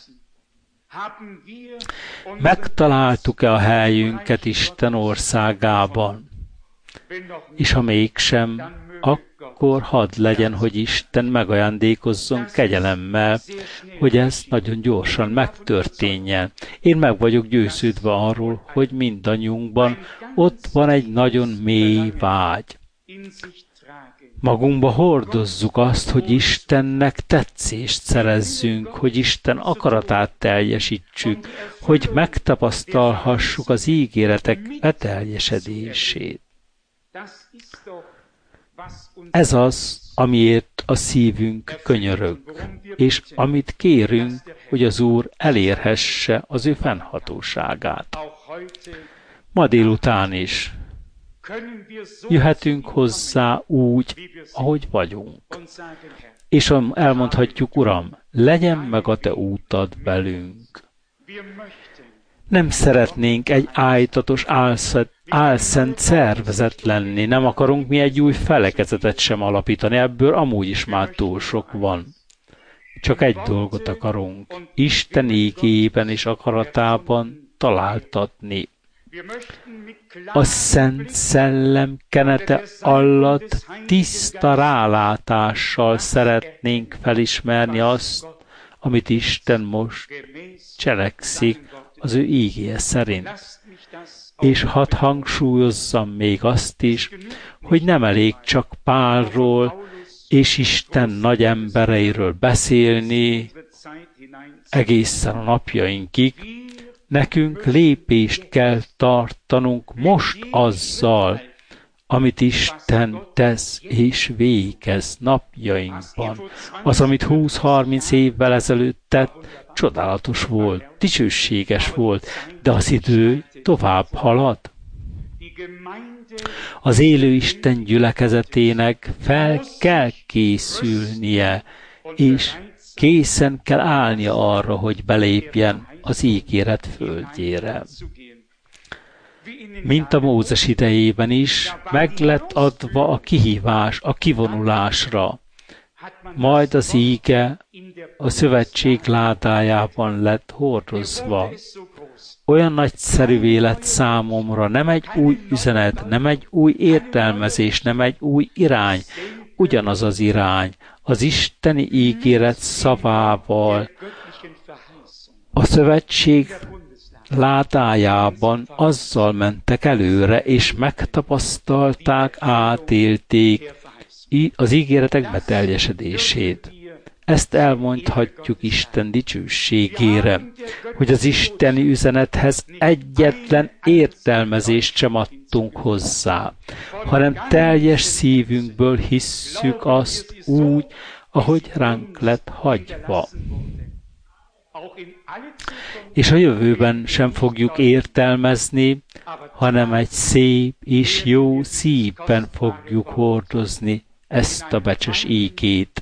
Megtaláltuk-e a helyünket Isten országában? És ha mégsem, akkor hadd legyen, hogy Isten megajándékozzon kegyelemmel, hogy ez nagyon gyorsan megtörténjen. Én meg vagyok győződve arról, hogy mindannyiunkban ott van egy nagyon mély vágy. Magunkba hordozzuk azt, hogy Istennek tetszést szerezzünk, hogy Isten akaratát teljesítsük, hogy megtapasztalhassuk az ígéretek beteljesedését. Ez az, amiért a szívünk könyörög, és amit kérünk, hogy az Úr elérhesse az ő fennhatóságát. Ma délután is jöhetünk hozzá úgy, ahogy vagyunk. És elmondhatjuk, Uram, legyen meg a Te útad velünk. Nem szeretnénk egy ájtatos, álszent, álszent szervezet lenni, nem akarunk mi egy új felekezetet sem alapítani, ebből amúgy is már túl sok van. Csak egy dolgot akarunk, Isten ígéjében és akaratában találtatni. A Szent Szellem kenete alatt tiszta rálátással szeretnénk felismerni azt, amit Isten most cselekszik az ő ígéje szerint. És hadd hangsúlyozzam még azt is, hogy nem elég csak Pálról és Isten nagy embereiről beszélni egészen a napjainkig, nekünk lépést kell tartanunk most azzal, amit Isten tesz és végez napjainkban. Az, amit húsz-harminc évvel ezelőtt tett, csodálatos volt, dicsőséges volt, de az idő tovább halad. Az élő Isten gyülekezetének fel kell készülnie, és készen kell állnia arra, hogy belépjen az ígéret földjére. Mint a Mózes idejében is, meg lett adva a kihívás a kivonulásra, majd az íge a szövetség ládájában lett hordozva. Olyan nagyszerűvé lett számomra, nem egy új üzenet, nem egy új értelmezés, nem egy új irány, ugyanaz az irány, az isteni ígéret szavával. A szövetség ládájában azzal mentek előre, és megtapasztalták, átélték, az ígéretek beteljesedését. Ezt elmondhatjuk Isten dicsőségére, hogy az isteni üzenethez egyetlen értelmezést sem adtunk hozzá, hanem teljes szívünkből hisszük azt úgy, ahogy ránk lett hagyva. És a jövőben sem fogjuk értelmezni, hanem egy szép és jó szívben fogjuk hordozni ezt a becses ígét.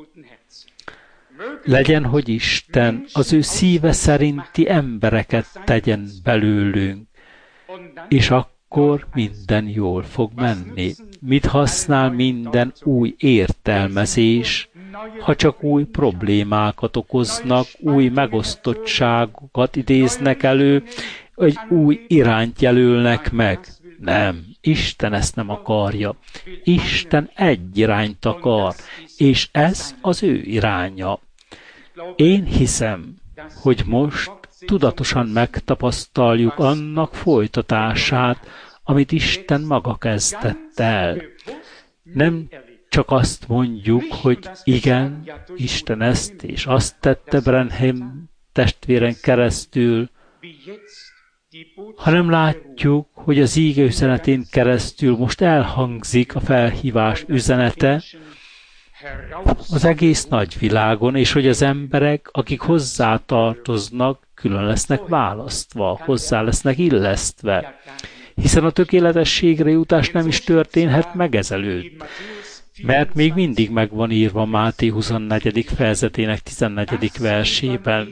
Legyen, hogy Isten az ő szíve szerinti embereket tegyen belőlünk, és akkor minden jól fog menni. Mit használ minden új értelmezés, ha csak új problémákat okoznak, új megosztottságokat idéznek elő, egy új irányt jelölnek meg? Nem, Isten ezt nem akarja. Isten egy irányt akar, és ez az ő iránya. Én hiszem, hogy most tudatosan megtapasztaljuk annak folytatását, amit Isten maga kezdett el. Nem csak azt mondjuk, hogy igen, Isten ezt és azt tette Branham testvéren keresztül, hanem látjuk, hogy az íge üzenetén keresztül most elhangzik a felhívás üzenete az egész nagyvilágon, és hogy az emberek, akik hozzá tartoznak, külön lesznek választva, hozzá lesznek illesztve. Hiszen a tökéletességre jutás nem is történhet meg ezelőtt. Mert még mindig meg van írva Máté huszonnegyedik fejezetének tizennegyedik versében.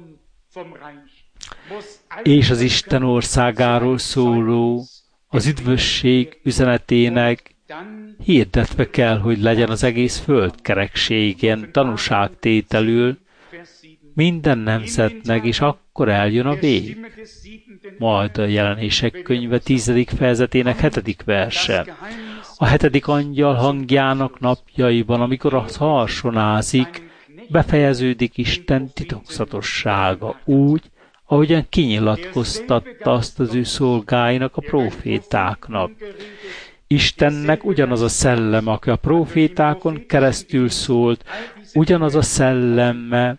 És az Isten országáról szóló, az üdvösség üzenetének hirdetve kell, hogy legyen az egész földkerekségen tanúságtételül minden nemzetnek, és akkor eljön a vég. Majd a Jelenések könyve tízedik fejezetének hetedik verse. A hetedik angyal hangjának napjaiban, amikor az harsonázik, befejeződik Isten titokzatossága úgy, ahogyan kinyilatkoztatta azt az ő szolgáinak, a prófétáknak. Istennek ugyanaz a szellem, aki a prófétákon keresztül szólt, ugyanaz a szelleme,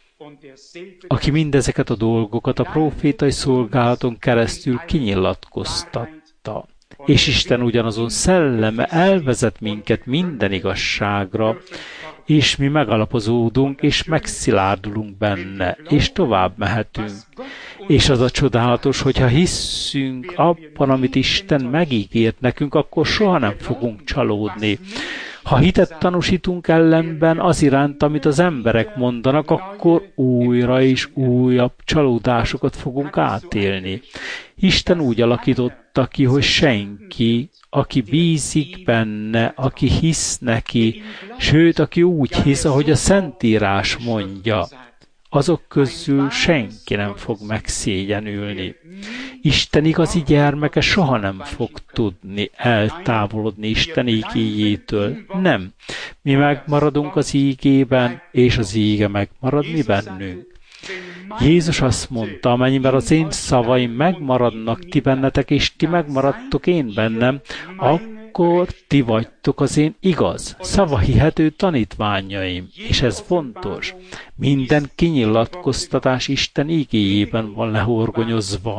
aki mindezeket a dolgokat a prófétai szolgálaton keresztül kinyilatkoztatta. És Isten ugyanazon szelleme elvezet minket minden igazságra, és mi megalapozódunk, és megszilárdulunk benne, és tovább mehetünk. És az a csodálatos, hogyha hisszünk abban, amit Isten megígért nekünk, akkor soha nem fogunk csalódni. Ha hitet tanúsítunk ellenben az iránt, amit az emberek mondanak, akkor újra és újabb csalódásokat fogunk átélni. Isten úgy alakította ki, hogy senki, aki bízik benne, aki hisz neki, sőt, aki úgy hisz, ahogy a Szentírás mondja, azok közül senki nem fog megszégyenülni. Isten igazi gyermeke soha nem fog tudni eltávolodni Isten ígéjétől. Nem. Mi megmaradunk az ígében, és az íge megmarad mi bennünk. Jézus azt mondta, amennyiben az én szavaim megmaradnak ti bennetek, és ti megmaradtok én bennem, akkor ti vagytok az én igaz, szavahihető tanítványaim. És ez fontos. Minden kinyilatkoztatás Isten igéjében van lehorgonyozva.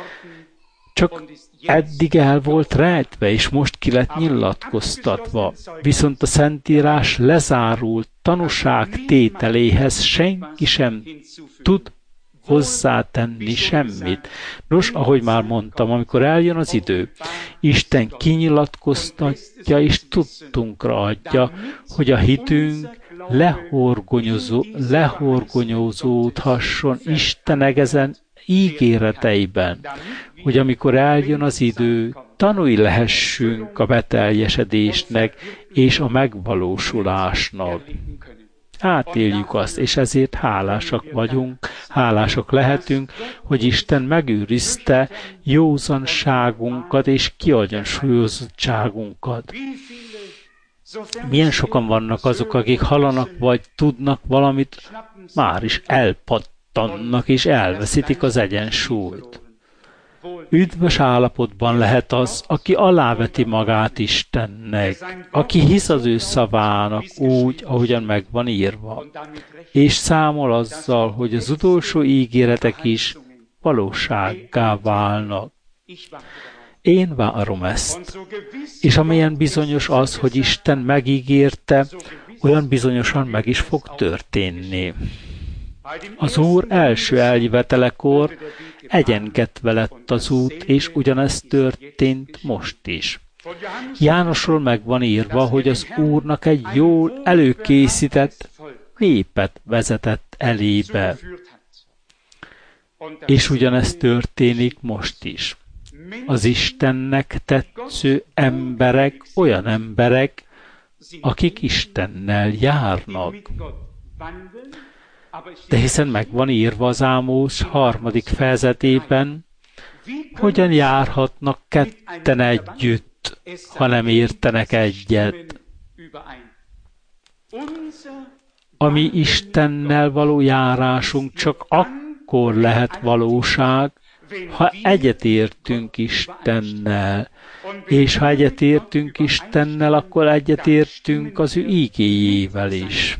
Csak eddig el volt rejtve, és most ki lett nyilatkoztatva. Viszont a Szentírás lezárult tanúság tételéhez senki sem tud hozzátenni semmit. Nos, ahogy már mondtam, amikor eljön az idő, Isten kinyilatkoztatja és tudtunkra adja, hogy a hitünk lehorgonyozó, lehorgonyozódhasson Isten egezen ígéreteiben, hogy amikor eljön az idő, tanúi lehessünk a beteljesedésnek és a megvalósulásnak. Átéljük azt, és ezért hálásak vagyunk, hálásak lehetünk, hogy Isten megőrizte józanságunkat és kiegyensúlyozottságunkat. Milyen sokan vannak azok, akik hallanak vagy tudnak valamit, már is elpattannak és elveszítik az egyensúlyt. Üdvös állapotban lehet az, aki aláveti magát Istennek, aki hisz az ő szavának úgy, ahogyan meg van írva, és számol azzal, hogy az utolsó ígéretek is valósággá válnak. Én várom ezt, és amilyen bizonyos az, hogy Isten megígérte, olyan bizonyosan meg is fog történni. Az Úr első eljövetelekor egyengetve lett az út, és ugyanezt történt most is. Jánosról meg van írva, hogy az Úrnak egy jól előkészített népet vezetett elébe. És ugyanezt történik most is. Az Istennek tetsző emberek olyan emberek, akik Istennel járnak. De hiszen meg van írva az Ámós harmadik fejezetében, hogyan járhatnak ketten együtt, ha nem értenek egyet. A mi Istennel való járásunk csak akkor lehet valóság, ha egyetértünk Istennel, és ha egyetértünk Istennel, akkor egyetértünk az ő ígéjével is.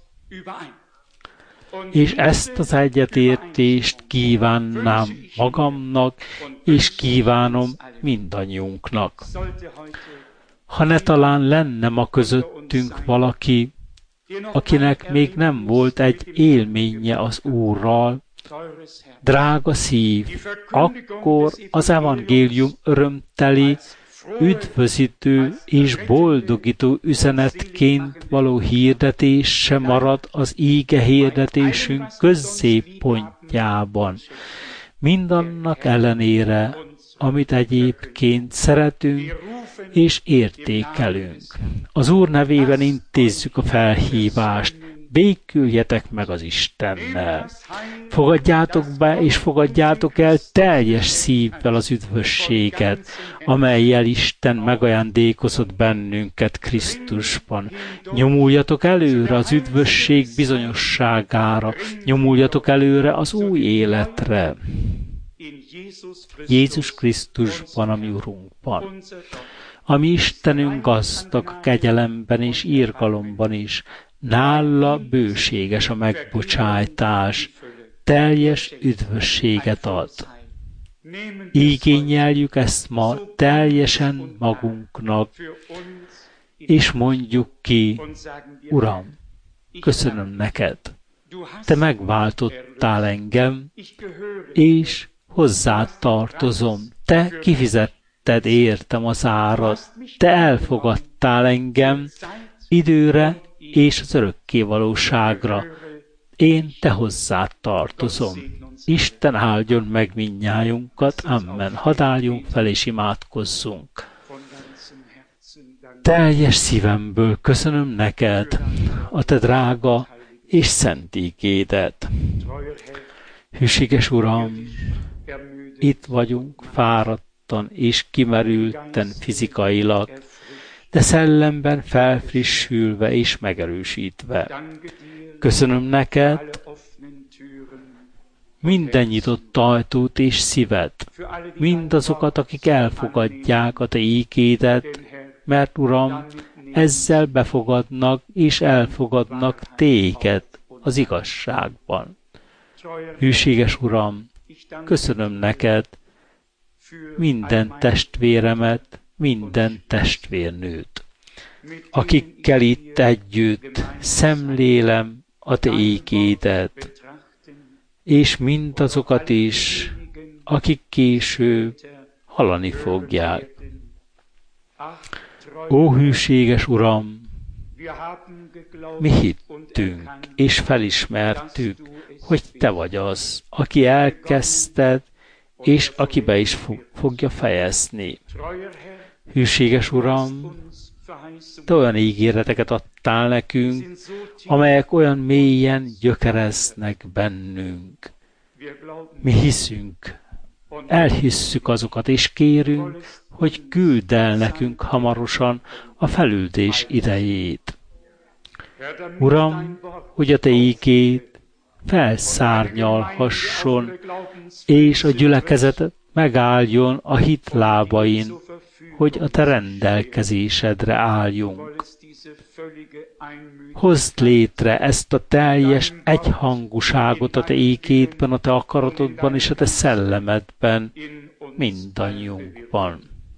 És ezt az egyetértést kívánnám magamnak, és kívánom mindannyiunknak. Ha ne talán lenne ma közöttünk valaki, akinek még nem volt egy élménye az Úrral, drága szív, akkor az evangélium örömteli, üdvözítő és boldogító üzenetként való hirdetés sem marad az íge hirdetésünk középpontjában. Mindannak ellenére, amit egyébként szeretünk és értékelünk. Az Úr nevében intézzük a felhívást, béküljetek meg az Istennel. Fogadjátok be és fogadjátok el teljes szívvel az üdvösséget, amellyel Isten megajándékozott bennünket Krisztusban. Nyomuljatok előre az üdvösség bizonyosságára, nyomuljatok előre az új életre. Jézus Krisztusban, a mi Urunkban. A mi Istenünk gazdag a kegyelemben és irgalomban is, nála bőséges a megbocsájtás, teljes üdvösséget ad. Igényeljük ezt ma teljesen magunknak, és mondjuk ki, Uram, köszönöm neked, te megváltottál engem, és hozzád tartozom, te kifizetted értem az árat, te elfogadtál engem időre és az örökké valóságra. Én te hozzád tartozom. Isten áldjon meg mindnyájunkat, amen. Hadd álljunk fel és imádkozzunk. Teljes szívemből köszönöm neked a te drága és szent ígédet. Hűséges Uram, itt vagyunk fáradtan és kimerülten fizikailag, de szellemben felfrissülve és megerősítve. Köszönöm neked minden nyitott ajtót és szívet, mindazokat, akik elfogadják a te ígédet, mert Uram, ezzel befogadnak és elfogadnak téged az igazságban. Hűséges Uram, köszönöm neked minden testvéremet, minden testvérnőt, akikkel itt együtt szemlélem a te ígédet, és mindazokat is, akik később hallani fogják. Ó hűséges Uram, mi hittünk és felismertük, hogy te vagy az, aki elkezdted, és aki be is fogja fejezni. Hűséges Uram, te olyan ígéreteket adtál nekünk, amelyek olyan mélyen gyökereznek bennünk. Mi hiszünk, elhisszük azokat, és kérünk, hogy küldd el nekünk hamarosan a felüldés idejét. Uram, hogy a te ígéd felszárnyalhasson, és a gyülekezetet megálljon a hit lábain, hogy a te rendelkezésedre álljunk. Hozd létre ezt a teljes egyhangúságot a te ékétben, a te akaratodban és a te szellemedben, mindannyiunkban.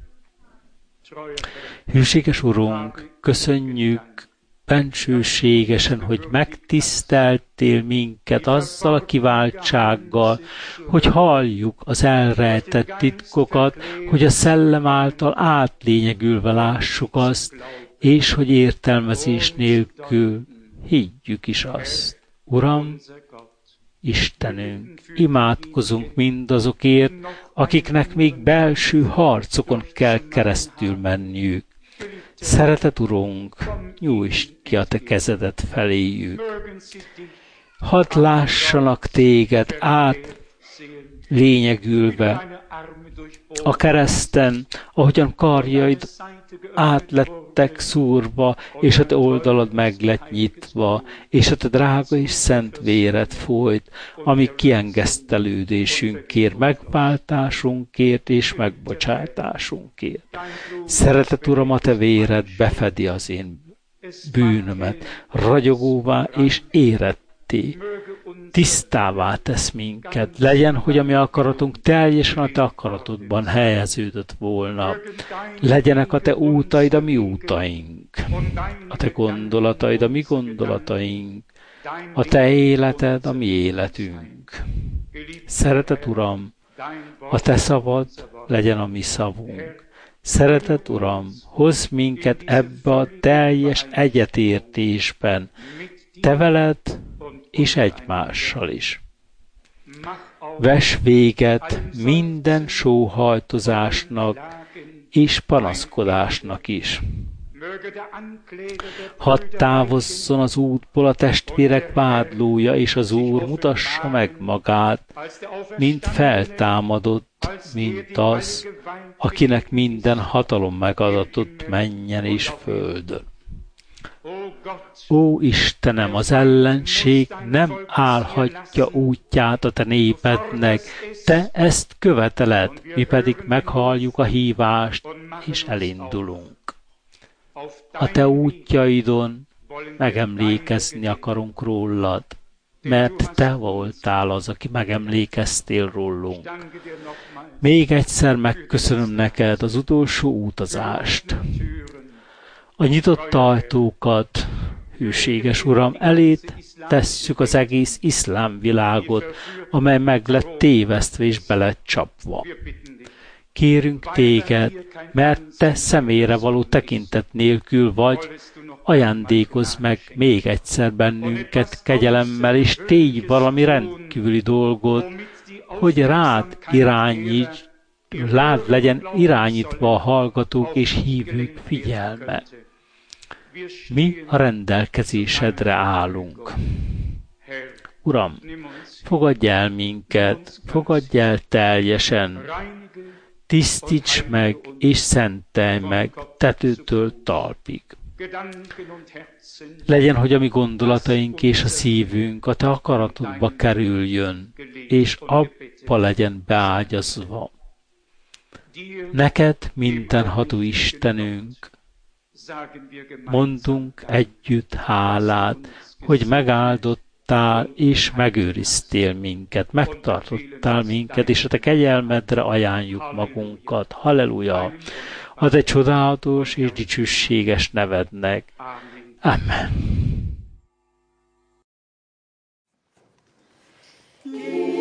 Hűséges Urunk, köszönjük bensőségesen, hogy megtiszteltél minket azzal a kiváltsággal, hogy halljuk az elrejtett titkokat, hogy a szellem által átlényegülve lássuk azt, és hogy értelmezés nélkül higgyük is azt. Uram, Istenünk, imádkozunk mindazokért, akiknek még belső harcokon kell keresztül menniük. Szeretet Urunk, nyújtsd ki a te kezedet feléjük. Hadd lássanak téged át lényegülve a kereszten, ahogyan karjaid át lettek szúrva, és a te oldalad meg lett nyitva, és a te drága és szent véred folyt, ami kiengesztelődésünkért, megváltásunkért és megbocsátásunkért. Szeretet Uram, a te véred befedi az én bűnömet, ragyogóvá és éretté, tisztává tesz minket. Legyen, hogy a mi akaratunk teljesen a te akaratodban helyeződött volna. Legyenek a te útaid a mi útaink, a te gondolataid a mi gondolataink, a te életed a mi életünk. Szeretet Uram, a te szavad legyen a mi szavunk. Szeretet Uram, hozz minket ebbe a teljes egyetértésben, te veled és egymással is. Vess véget minden sóhajtozásnak és panaszkodásnak is. Hadd távozzon az útból a testvérek vádlója, és az Úr mutassa meg magát, mint feltámadott, mint az, akinek minden hatalom megadatott mennyen és földön. Ó Istenem, az ellenség nem állhatja útját a te népednek, te ezt követeled, mi pedig meghalljuk a hívást, és elindulunk. A te útjaidon megemlékezni akarunk rólad, mert te voltál az, aki megemlékeztél rólunk. Még egyszer megköszönöm neked az utolsó utazást. A nyitott ajtókat, hűséges Uram, elét tesszük az egész iszlám világot, amely meg lett tévesztve és be lett csapva. Kérünk téged, mert te személyre való tekintet nélkül vagy, ajándékozz meg még egyszer bennünket kegyelemmel, és tégy valami rendkívüli dolgot, hogy rád irányíts, rád legyen irányítva a hallgatók és hívők figyelme. Mi a rendelkezésedre állunk. Uram, fogadj el minket, fogadj el teljesen, tisztíts meg és szentelj meg tetőtől talpig. Legyen, hogy a mi gondolataink és a szívünk a te akaratodba kerüljön, és abba legyen beágyazva. Neked, mindenható Istenünk, mondunk együtt hálát, hogy megáldottál és megőriztél minket, megtartottál minket, és a te kegyelmedre ajánljuk magunkat. Halleluja! A te csodálatos és dicsőséges nevednek. Amen.